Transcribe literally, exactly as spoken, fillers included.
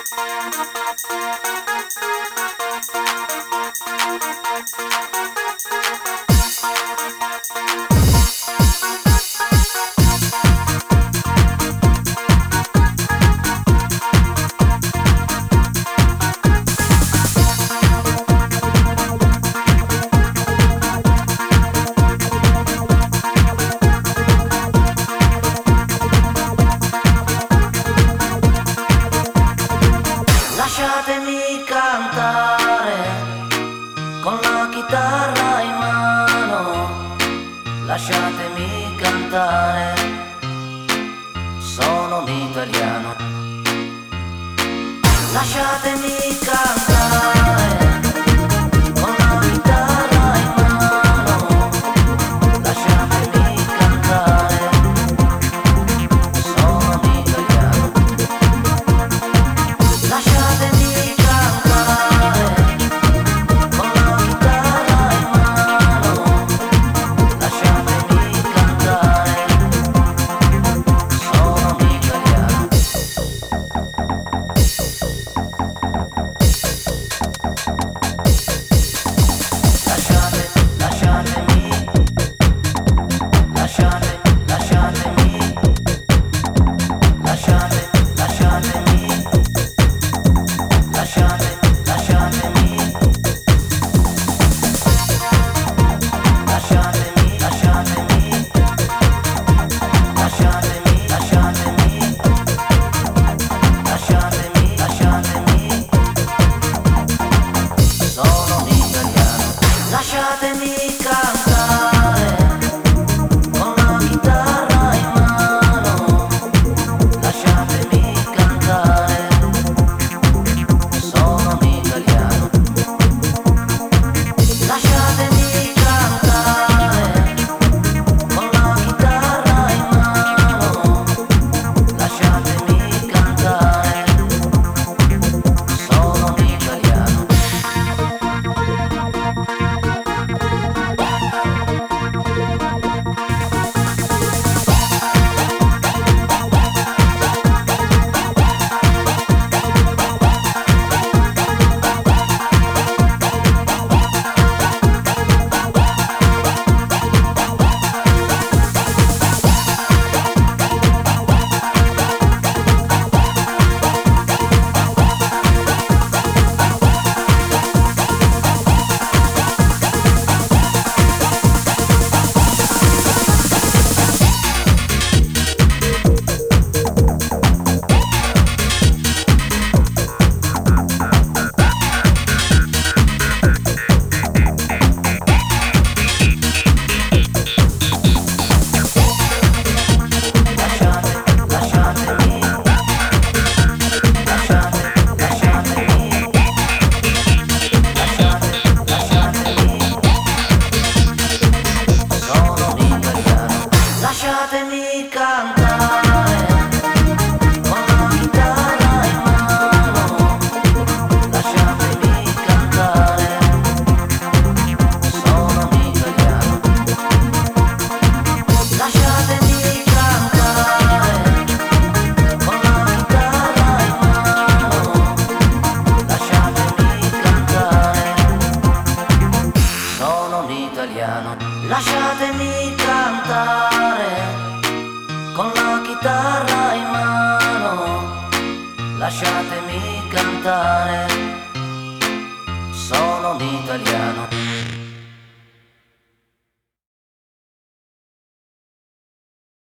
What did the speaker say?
Lasciatemi cantare con la chitarra in mano, lasciatemi cantare, sono un italiano. Lasciatemi cantare con la chitarra in mano, lasciatemi cantare, sono un italiano. Lasciatemi cantare con la chitarra in mano, lasciatemi cantare, sono un italiano. Lasciate, lasciatemi, lasciate, lasciatemi, lasciate, lasciatemi. Lasciate, lasciatemi, lasciatemi, lasciatemi, lasciatemi, lasciatemi, lasciatemi, lasciatemi, sono un italiano. Lasciatemi cantare con la chitarra in mano, lasciatemi cantare, sono un italiano. Lasciatemi cantare con la chitarra in mano, lasciatemi cantare, sono un italiano. Lasciatemi cantare con la chitarra in mano, lasciatemi cantare, sono un italiano. Lasciatemi cantare con la chitarra in mano, lasciatemi cantare, sono un italiano. Lasciatemi cantare con la chitarra in mano, lasciatemi cantare, sono un italiano.